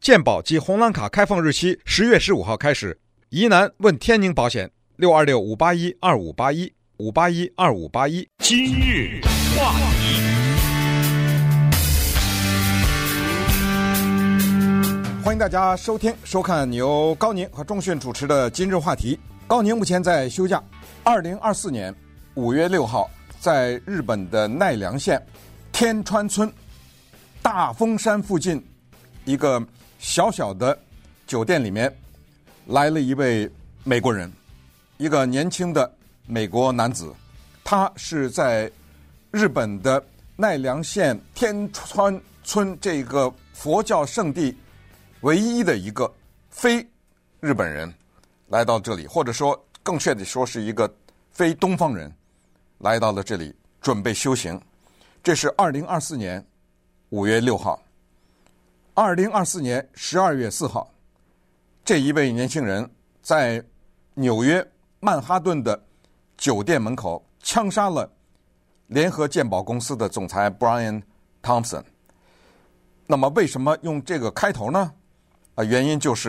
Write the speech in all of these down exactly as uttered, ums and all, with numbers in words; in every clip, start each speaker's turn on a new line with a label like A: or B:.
A: 健保及红蓝卡开放日期十月十五号开始。疑难问天宁保险六二六五八一二五八一五八一二五八一。
B: 今日话题，
A: 欢迎大家收听收看由高宁和钟迅主持的今日话题。高宁目前在休假。二零二四年五月六号，在日本的奈良县天川村大峰山附近一个小小的酒店里面，来了一位美国人，一个年轻的美国男子。他是在日本的奈良县天川村这个佛教圣地唯一的一个非日本人来到这里，或者说更确切说是一个非东方人来到了这里准备修行。这是二零二四年五月六号。二零二四年十二月四号，这一位年轻人在纽约曼哈顿的酒店门口枪杀了联合健保公司的总裁 Brian Thompson。 那么为什么用这个开头呢？啊，原因就是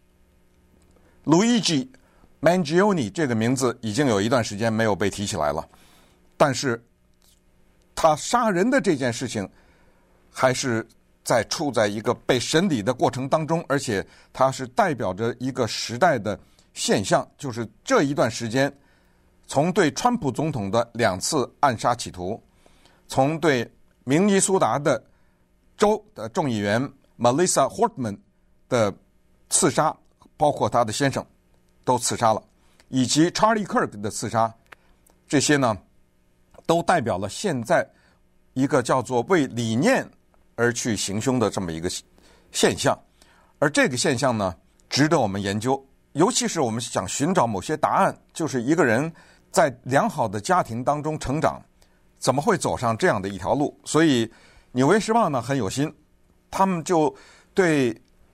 A: Luigi Mangione 这个名字已经有一段时间没有被提起来了，但是他杀人的这件事情还是在处在一个被审理的过程当中，而且它是代表着一个时代的现象，就是这一段时间，从对川普总统的两次暗杀企图，从对明尼苏达的州的众议员 Melissa Hortman 的刺杀，包括他的先生都刺杀了，以及 Charlie Kirk 的刺杀，这些呢都代表了现在一个叫做为理念而去行凶的这么一个现象。而这个现象呢值得我们研究，尤其是我们想寻找某些答案，就是一个人在良好的家庭当中成长，怎么会走上这样的一条路。所以纽约时报呢很有心，他们就对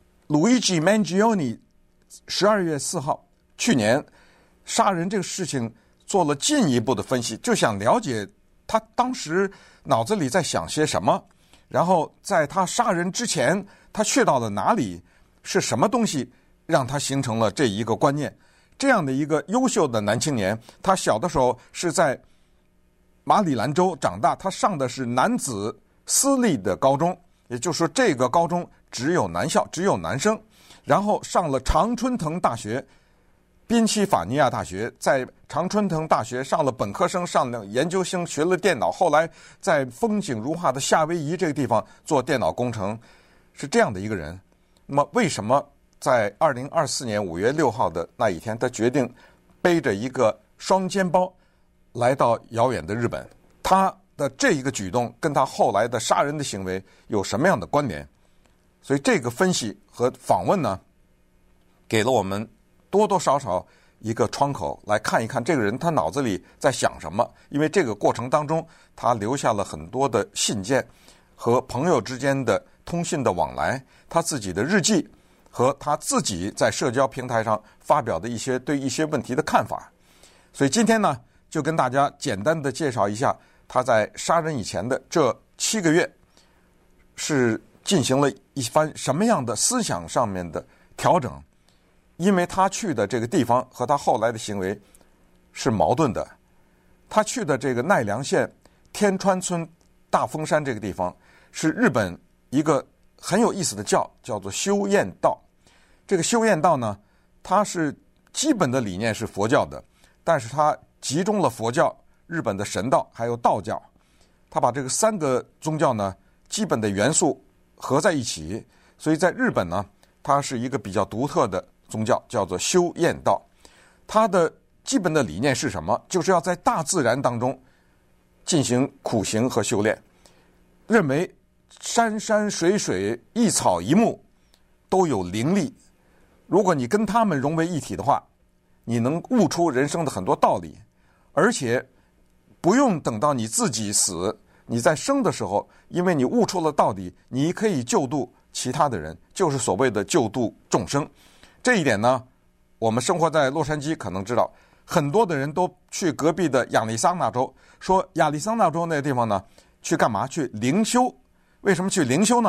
A: Luigi Mangione 十二月四号去年杀人这个事情做了进一步的分析，就想了解他当时脑子里在想些什么，然后在他杀人之前他去到了哪里，是什么东西让他形成了这一个观念。这样的一个优秀的男青年，他小的时候是在马里兰州长大，他上的是男子私立的高中，也就是说这个高中只有男校，只有男生。然后上了常春藤大学，宾夕法尼亚大学，在常春藤大学上了本科生，上了研究生，学了电脑，后来在风景如画的夏威夷这个地方做电脑工程，是这样的一个人。那么为什么在二零二四年五月六号的那一天，他决定背着一个双肩包来到遥远的日本？他的这一个举动跟他后来的杀人的行为有什么样的关联？所以这个分析和访问呢，给了我们多多少少一个窗口，来看一看这个人他脑子里在想什么。因为这个过程当中，他留下了很多的信件和朋友之间的通信的往来，他自己的日记和他自己在社交平台上发表的一些对一些问题的看法。所以今天呢，就跟大家简单的介绍一下他在杀人以前的这七个月是进行了一番什么样的思想上面的调整。因为他去的这个地方和他后来的行为是矛盾的。他去的这个奈良县天川村大峰山这个地方，是日本一个很有意思的教，叫做修验道。这个修验道呢，它是基本的理念是佛教的，但是它集中了佛教、日本的神道还有道教，它把这个三个宗教呢基本的元素合在一起，所以在日本呢，它是一个比较独特的宗教，叫做修验道。它的基本的理念是什么？就是要在大自然当中进行苦行和修炼，认为山山水水一草一木都有灵力，如果你跟他们融为一体的话，你能悟出人生的很多道理，而且不用等到你自己死，你在生的时候，因为你悟出了道理，你可以救度其他的人，就是所谓的救度众生。这一点呢，我们生活在洛杉矶可能知道，很多的人都去隔壁的亚利桑那州，说亚利桑那州那个地方呢，去干嘛？去灵修。为什么去灵修呢？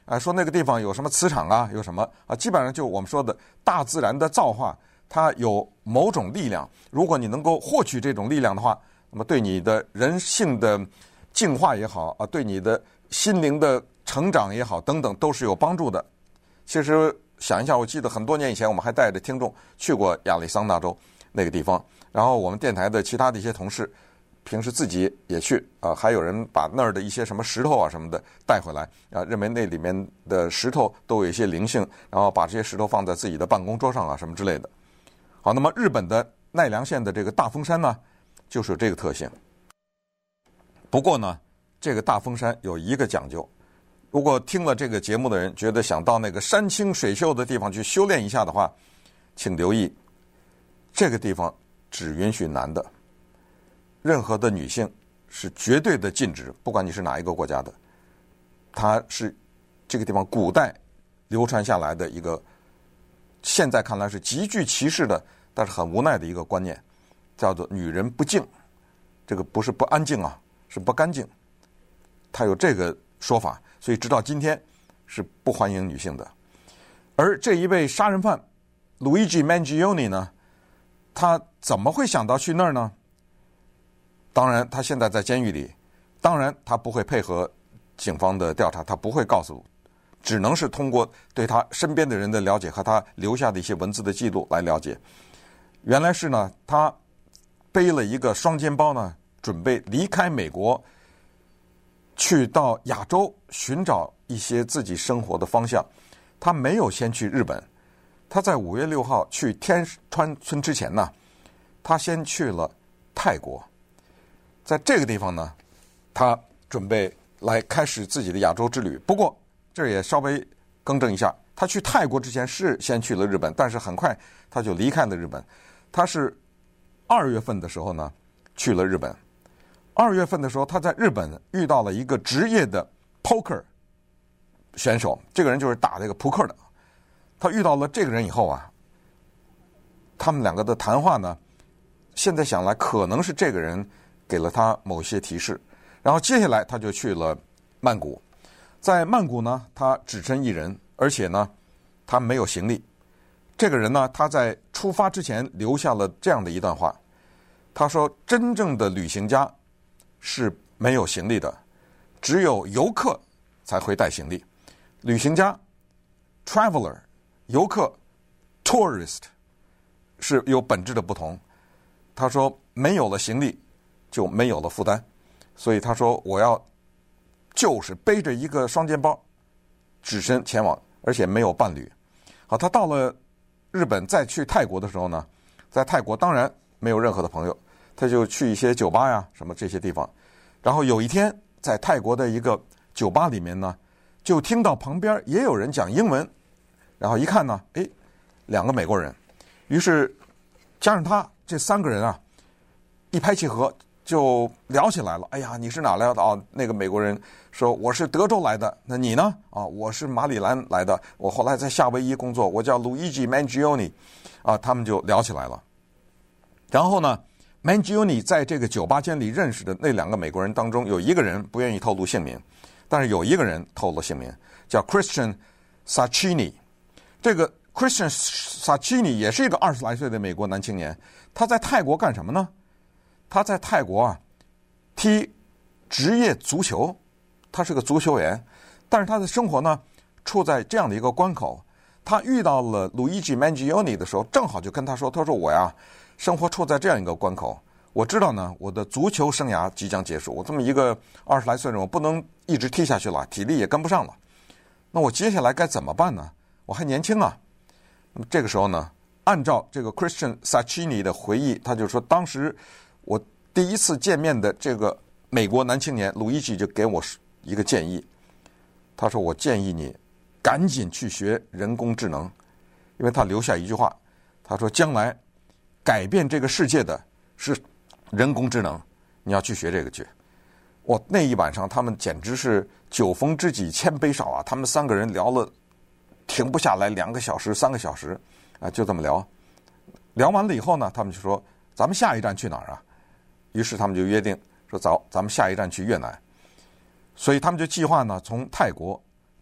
A: 啊，说那个地方有什么磁场啊，有什么啊，基本上就我们说的大自然的造化，它有某种力量。如果你能够获取这种力量的话，那么对你的人性的进化也好啊，对你的心灵的成长也好等等，都是有帮助的。其实想一下，我记得很多年以前，我们还带着听众去过亚利桑那州那个地方，然后我们电台的其他的一些同事平时自己也去啊，还有人把那儿的一些什么石头啊什么的带回来啊，认为那里面的石头都有一些灵性，然后把这些石头放在自己的办公桌上啊什么之类的。好，那么日本的奈良县的这个大峰山呢，就是有这个特性。不过呢，这个大峰山有一个讲究，如果听了这个节目的人觉得想到那个山清水秀的地方去修炼一下的话，请留意，这个地方只允许男的。任何的女性是绝对的禁止，不管你是哪一个国家的。它是这个地方古代流传下来的一个，现在看来是极具歧视的，但是很无奈的一个观念，叫做女人不净。这个不是不安静啊，是不干净。它有这个说法，所以直到今天是不欢迎女性的。而这一位杀人犯 Luigi Mangione 呢，他怎么会想到去那儿呢？当然，他现在在监狱里，当然他不会配合警方的调查，他不会告诉，只能是通过对他身边的人的了解和他留下的一些文字的记录来了解。原来是呢，他背了一个双肩包呢，准备离开美国，去到亚洲寻找一些自己生活的方向。他没有先去日本，他在五月六号去天川村之前呢，他先去了泰国。在这个地方呢，他准备来开始自己的亚洲之旅。不过这也稍微更正一下，他去泰国之前是先去了日本，但是很快他就离开了日本。他是二月份的时候呢去了日本。二月份的时候，他在日本遇到了一个职业的 poker 选手，这个人就是打这个扑克的。他遇到了这个人以后啊，他们两个的谈话呢，现在想来可能是这个人给了他某些提示，然后接下来他就去了曼谷。在曼谷呢，他只身一人，而且呢，他没有行李。这个人呢，他在出发之前留下了这样的一段话，他说：“真正的旅行家是没有行李的，只有游客才会带行李。旅行家 （traveler）、游客 （tourist） 是有本质的不同。”他说：“没有了行李，就没有了负担，所以他说我要就是背着一个双肩包，只身前往，而且没有伴侣。”好，他到了日本再去泰国的时候呢，在泰国当然没有任何的朋友，他就去一些酒吧呀什么这些地方。然后有一天在泰国的一个酒吧里面呢，就听到旁边也有人讲英文，然后一看呢，哎，两个美国人，于是加上他这三个人啊，一拍即合就聊起来了。哎呀，你是哪来的啊？那个美国人说我是德州来的。那你呢？啊，我是马里兰来的。我后来在夏威夷工作，我叫 Luigi Mangione。啊，他们就聊起来了。然后呢 ，Mangione 在这个酒吧间里认识的那两个美国人当中，有一个人不愿意透露姓名，但是有一个人透露姓名，叫 Christian Sacchini。这个 Christian Sacchini 也是一个二十来岁的美国男青年。他在泰国干什么呢？他在泰国啊踢职业足球，他是个足球员，但是他的生活呢处在这样的一个关口。他遇到了 Luigi Mangione 的时候，正好就跟他说：“他说我呀，生活处在这样一个关口，我知道呢，我的足球生涯即将结束。我这么一个二十来岁的人，我不能一直踢下去了，体力也跟不上了。那我接下来该怎么办呢？我还年轻啊。”那么这个时候呢，按照这个 Christian Sacchini 的回忆，他就说，当时我第一次见面的这个美国男青年鲁伊吉就给我一个建议，他说：“我建议你赶紧去学人工智能，因为他留下一句话，他说将来改变这个世界的是人工智能，你要去学这个去。”我那一晚上他们简直是酒逢知己千杯少啊！他们三个人聊了停不下来，两个小时、三个小时啊，就这么聊。聊完了以后呢，他们就说：“咱们下一站去哪儿啊？”于是他们就约定说：“走，咱们下一站去越南。”所以他们就计划呢，从泰国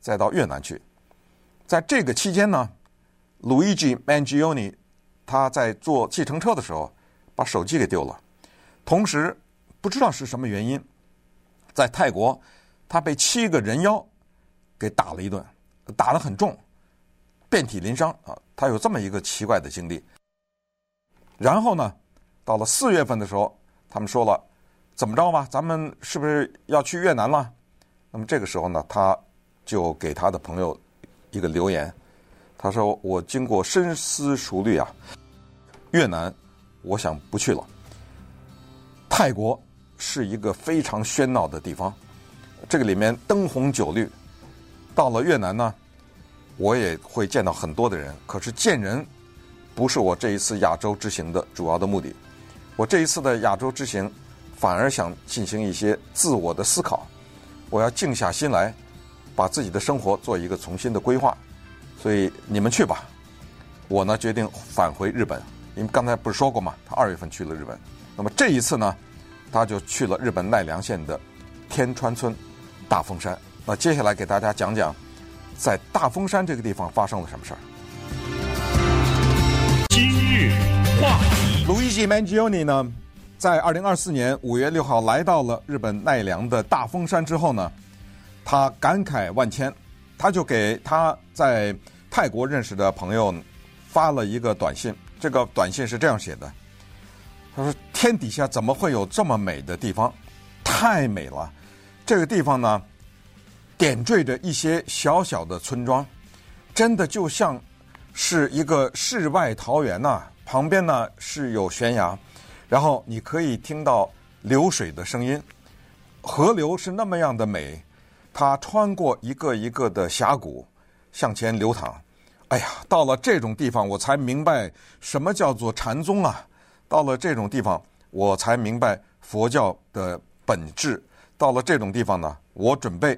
A: 再到越南去。在这个期间呢，Luigi Mangione 他在坐计程车的时候把手机给丢了，同时不知道是什么原因，在泰国他被七个人妖给打了一顿，打得很重，遍体鳞伤啊！他有这么一个奇怪的经历。然后呢，到了四月份的时候，他们说了，怎么着吧，咱们是不是要去越南了？那么这个时候呢，他就给他的朋友一个留言，他说：“我经过深思熟虑啊，越南我想不去了。泰国是一个非常喧闹的地方，这个里面灯红酒绿。到了越南呢，我也会见到很多的人，可是见人不是我这一次亚洲之行的主要的目的。我这一次的亚洲之行，反而想进行一些自我的思考，我要静下心来，把自己的生活做一个重新的规划。所以你们去吧，我呢决定返回日本。因为刚才不是说过吗？他二月份去了日本，那么这一次呢，他就去了日本奈良县的天川村大峰山。那接下来给大家讲讲，在大峰山这个地方发生了什么事儿。
B: 今日话题。
A: Luigi Mangione 呢，在二零二四年五月六号来到了日本奈良的大峰山之后呢，他感慨万千，他就给他在泰国认识的朋友发了一个短信。这个短信是这样写的，他说：“天底下怎么会有这么美的地方？太美了！这个地方呢，点缀着一些小小的村庄，真的就像是一个世外桃源呐、啊。旁边呢是有悬崖，然后你可以听到流水的声音，河流是那么样的美，它穿过一个一个的峡谷向前流淌。哎呀，到了这种地方，我才明白什么叫做禅宗啊！到了这种地方，我才明白佛教的本质。到了这种地方呢，我准备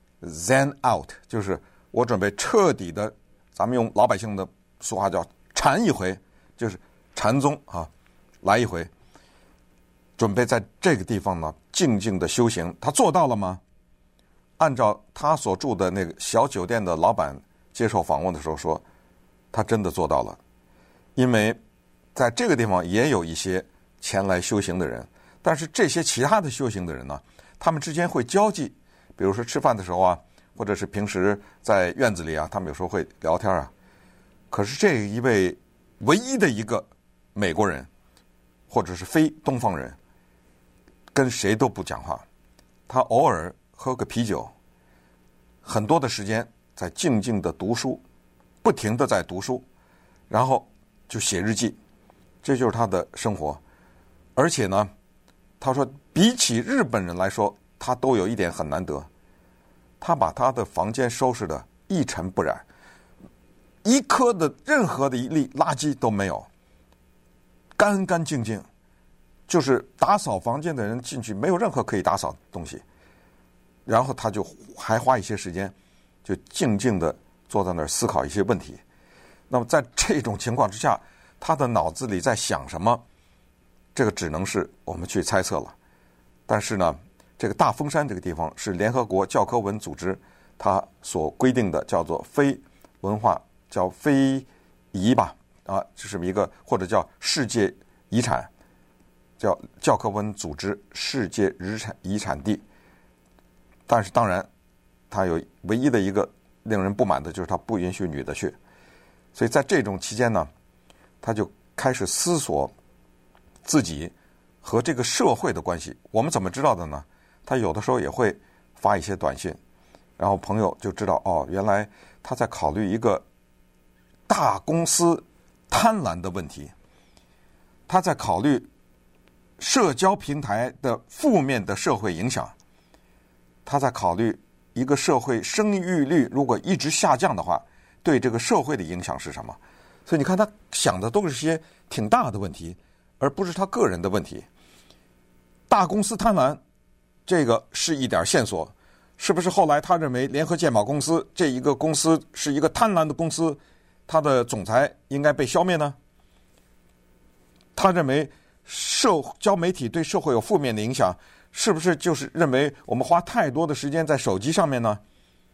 A: Zen out， 就是我准备彻底的，咱们用老百姓的俗话叫禅一回，就是禅宗啊，来一回。准备在这个地方呢，静静的修行。他做到了吗？按照他所住的那个小酒店的老板接受访问的时候说，他真的做到了。因为在这个地方也有一些前来修行的人，但是这些其他的修行的人呢，他们之间会交际，比如说吃饭的时候啊，或者是平时在院子里啊，他们有时候会聊天啊。可是这一位唯一的一个美国人，或者是非东方人，跟谁都不讲话，他偶尔喝个啤酒，很多的时间在静静的读书，不停的在读书，然后就写日记，这就是他的生活。而且呢，他说比起日本人来说，他都有一点很难得，他把他的房间收拾得一尘不染，一颗的任何的一粒垃圾都没有，干干净净，就是打扫房间的人进去没有任何可以打扫的东西。然后他就还花一些时间，就静静的坐在那儿思考一些问题。那么在这种情况之下，他的脑子里在想什么，这个只能是我们去猜测了。但是呢，这个大峰山这个地方是联合国教科文组织它所规定的，叫做非文化，叫非遗吧，啊，就是一个或者叫世界遗产，叫教科文组织世界遗产遗产地。但是当然，它有唯一的一个令人不满的就是它不允许女的去。所以在这种期间呢，他就开始思索自己和这个社会的关系。我们怎么知道的呢？他有的时候也会发一些短信，然后朋友就知道，哦，原来他在考虑一个大公司贪婪的问题，他在考虑社交平台的负面的社会影响，他在考虑一个社会生育率如果一直下降的话，对这个社会的影响是什么。所以你看他想的都是些挺大的问题，而不是他个人的问题。大公司贪婪，这个是一点线索。是不是后来他认为联合健保公司这一个公司是一个贪婪的公司，他的总裁应该被消灭呢？他认为社交媒体对社会有负面的影响，是不是就是认为我们花太多的时间在手机上面呢？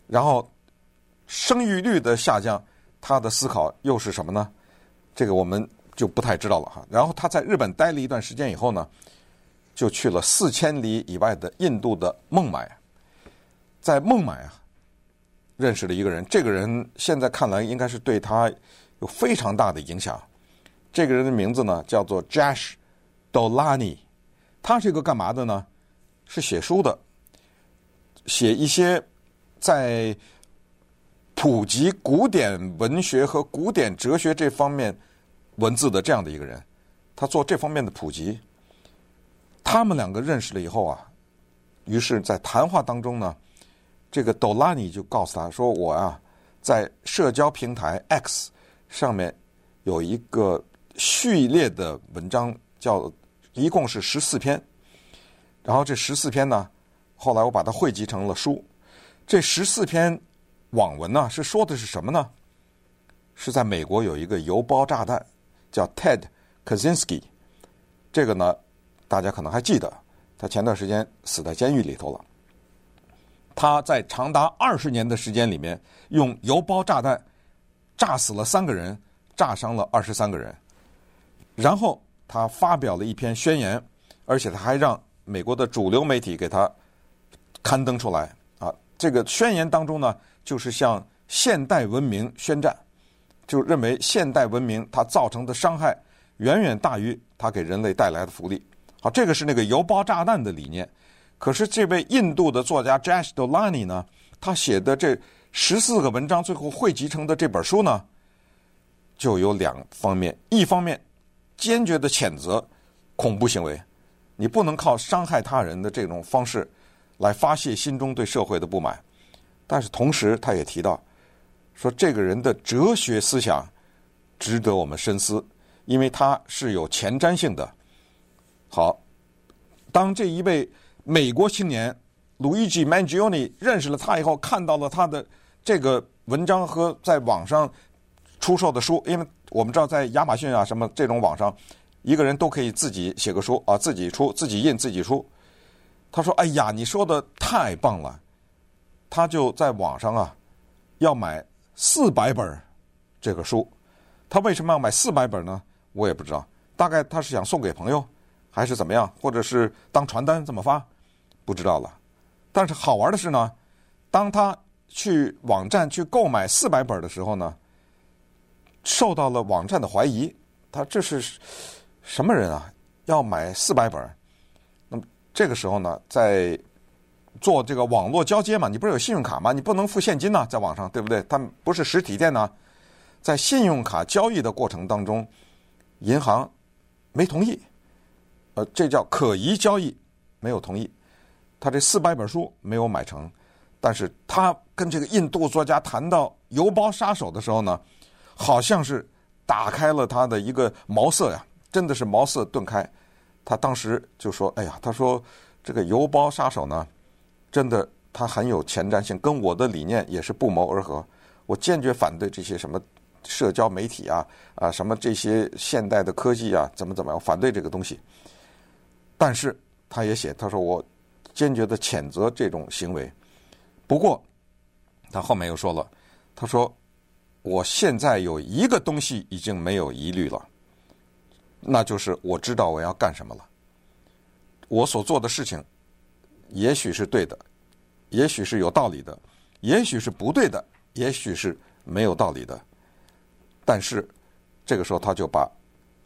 A: 然后生育率的下降，他的思考又是什么呢？这个我们就不太知道了哈。然后他在日本待了一段时间以后呢，就去了四千里以外的印度的孟买，在孟买啊认识了一个人，这个人现在看来应该是对他有非常大的影响。这个人的名字呢叫做 Jash Dolani， 他是一个干嘛的呢？是写书的，写一些在普及古典文学和古典哲学这方面文字的这样的一个人，他做这方面的普及。他们两个认识了以后啊，于是在谈话当中呢，这个 Dolani 就告诉他说，我啊在社交平台 X 上面有一个序列的文章，叫一共是十四篇，然后这十四篇呢，后来我把它汇集成了书。这十四篇网文呢，是说的是什么呢？是在美国有一个邮包炸弹，叫 Ted Kaczynski。这个呢，大家可能还记得，他前段时间死在监狱里头了。他在长达二十年的时间里面，用邮包炸弹炸死了三个人，炸伤了二十三个人。然后他发表了一篇宣言，而且他还让美国的主流媒体给他刊登出来啊。这个宣言当中呢，就是向现代文明宣战，就认为现代文明它造成的伤害远远大于它给人类带来的福利。好，这个是那个邮包炸弹的理念。可是这位印度的作家 Jash Dolani 呢，他写的这十四个文章最后汇集成的这本书呢，就有两方面。一方面坚决的谴责恐怖行为，你不能靠伤害他人的这种方式来发泄心中对社会的不满。但是同时他也提到说，这个人的哲学思想值得我们深思，因为他是有前瞻性的。好，当这一位美国青年 Luigi Mangione 认识了他以后，看到了他的这个文章和在网上出售的书，因为我们知道在亚马逊啊什么这种网上，一个人都可以自己写个书啊，自己出，自己印，自己出。他说：“哎呀，你说的太棒了！”他就在网上啊，要买四百本这个书。他为什么要买四百本呢？我也不知道，大概他是想送给朋友，还是怎么样，或者是当传单这么发，不知道了。但是好玩的是呢，当他去网站去购买四百本的时候呢，受到了网站的怀疑，他这是什么人啊？要买四百本？那么这个时候呢，在做这个网络交接嘛，你不是有信用卡吗？你不能付现金呢，在网上，对不对？他们不是实体店呢，在信用卡交易的过程当中，银行没同意，呃，这叫可疑交易，没有同意。他这四百本书没有买成，但是他跟这个印度作家谈到邮包杀手的时候呢，好像是打开了他的一个茅塞呀，真的是茅塞顿开。他当时就说：“哎呀，他说这个邮包杀手呢，真的他很有前瞻性，跟我的理念也是不谋而合。我坚决反对这些什么社交媒体啊啊，什么这些现代的科技啊，怎么怎么样，反对这个东西。但是他也写，他说我坚决的谴责这种行为。不过他后面又说了，他说我现在有一个东西已经没有疑虑了，那就是我知道我要干什么了。我所做的事情也许是对的，也许是有道理的，也许是不对的，也许是没有道理的。但是这个时候他就把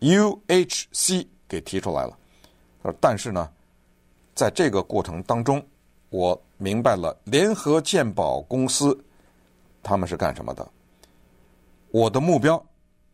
A: U H C 给提出来了。但是呢，在这个过程当中，我明白了联合健保公司他们是干什么的。我的目标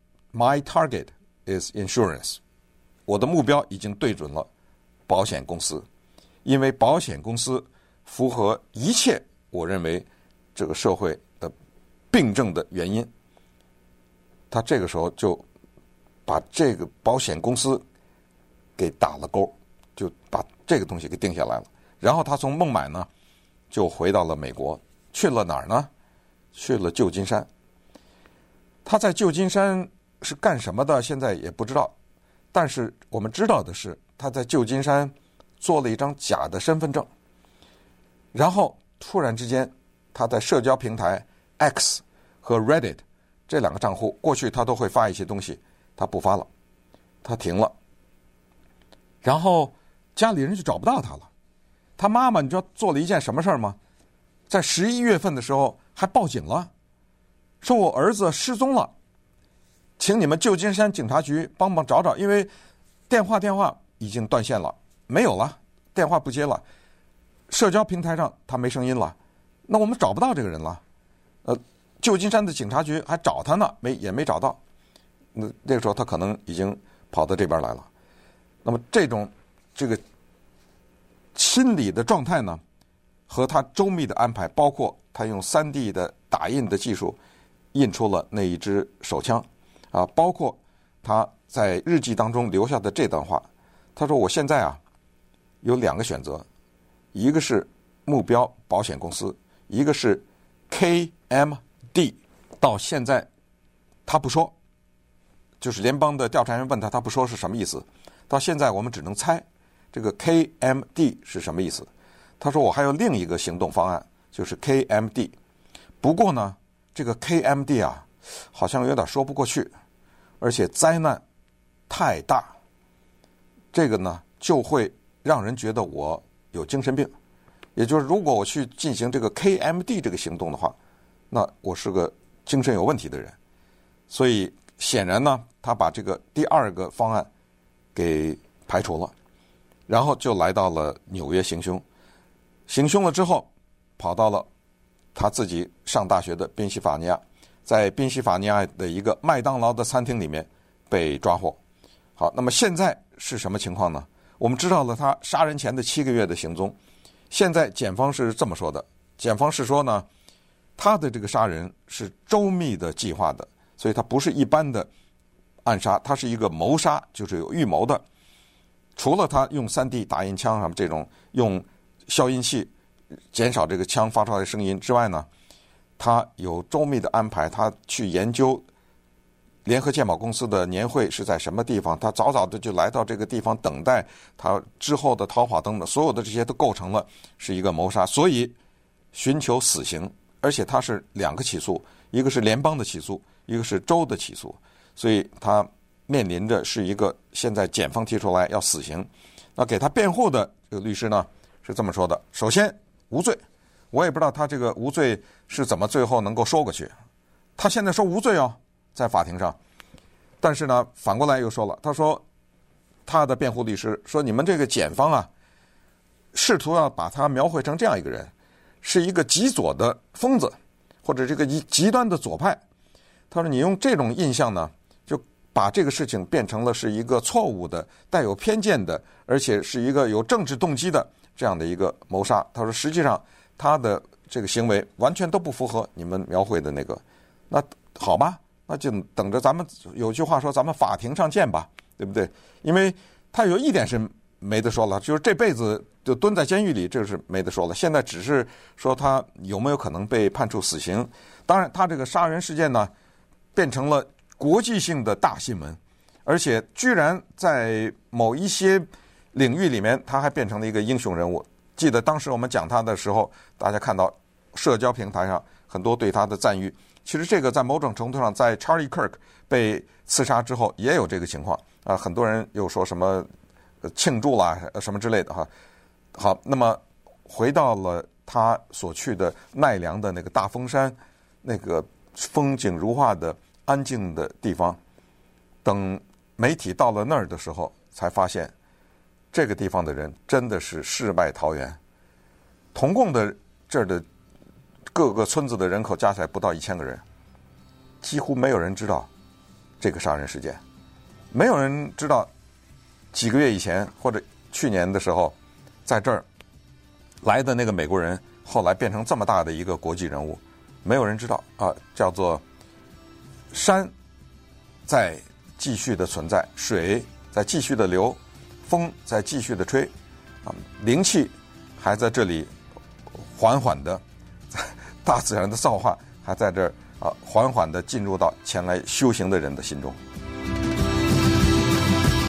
A: My target is insurance， 我的目标已经对准了保险公司，因为保险公司符合一切我认为这个社会的病症的原因。他这个时候就把这个保险公司给打了勾，就把这个东西给定下来了。然后他从孟买呢就回到了美国，去了哪儿呢？去了旧金山。他在旧金山是干什么的？现在也不知道。但是我们知道的是，他在旧金山做了一张假的身份证，然后突然之间他在社交平台 X 和 Reddit 这两个账户，过去他都会发一些东西，他不发了，他停了。然后家里人就找不到他了。他妈妈你知道做了一件什么事儿吗？在十一月份的时候还报警了，说我儿子失踪了，请你们旧金山警察局帮忙找找，因为电话电话已经断线了，没有了，电话不接了，社交平台上他没声音了，那我们找不到这个人了。呃，旧金山的警察局还找他呢，没也没找到。那那个时候他可能已经跑到这边来了。那么这种这个心理的状态呢，和他周密的安排，包括他用 三 D 的打印的技术印出了那一支手枪啊，包括他在日记当中留下的这段话，他说我现在啊有两个选择，一个是目标保险公司，一个是 K M D。 到现在他不说，就是联邦的调查员问他，他不说是什么意思，到现在我们只能猜这个 K M D 是什么意思。他说我还有另一个行动方案，就是 K M D， 不过呢这个 K M D 啊好像有点说不过去，而且灾难太大，这个呢就会让人觉得我有精神病。也就是如果我去进行这个 K M D 这个行动的话，那我是个精神有问题的人。所以显然呢他把这个第二个方案给排除了，然后就来到了纽约行凶。行凶了之后跑到了他自己上大学的宾夕法尼亚，在宾夕法尼亚的一个麦当劳的餐厅里面被抓获。好，那么现在是什么情况呢？我们知道了他杀人前的七个月的行踪。现在检方是这么说的，检方是说呢他的这个杀人是周密的计划的，所以他不是一般的暗杀，他是一个谋杀，就是有预谋的。除了他用 三 D 打印枪什么这种用消音器减少这个枪发出来的声音之外呢，他有周密的安排，他去研究联合健保公司的年会是在什么地方，他早早的就来到这个地方等待他之后的逃跑等等，所有的这些都构成了是一个谋杀，所以寻求死刑。而且他是两个起诉，一个是联邦的起诉，一个是州的起诉，所以他面临着是一个现在检方提出来要死刑。那给他辩护的这个律师呢是这么说的，首先无罪，我也不知道他这个无罪是怎么最后能够说过去，他现在说无罪哦，在法庭上。但是呢反过来又说了，他说他的辩护律师说，你们这个检方啊试图要把他描绘成这样一个人，是一个极左的疯子，或者这个极端的左派。他说你用这种印象呢就把这个事情变成了是一个错误的带有偏见的，而且是一个有政治动机的这样的一个谋杀。他说实际上他的这个行为完全都不符合你们描绘的那个。那好吧，那就等着咱们，有句话说咱们法庭上见吧，对不对？因为他有一点是没得说了，就是这辈子就蹲在监狱里，这是没得说了。现在只是说他有没有可能被判处死刑。当然他这个杀人事件呢变成了国际性的大新闻，而且居然在某一些领域里面他还变成了一个英雄人物。记得当时我们讲他的时候，大家看到社交平台上很多对他的赞誉。其实这个在某种程度上，在 Charlie Kirk 被刺杀之后也有这个情况啊，很多人又说什么庆祝啦什么之类的哈。好，那么回到了他所去的奈良的那个大峰山，那个风景如画的安静的地方，等媒体到了那儿的时候，才发现这个地方的人真的是世外桃源。同共的这儿的各个村子的人口加起来不到一千个人，几乎没有人知道这个杀人事件，没有人知道几个月以前或者去年的时候，在这儿来的那个美国人后来变成这么大的一个国际人物，没有人知道啊，叫做山在继续的存在，水在继续的流，风在继续的吹，啊，灵气还在这里缓缓的，大自然的造化还在这儿啊，缓缓的进入到前来修行的人的心中。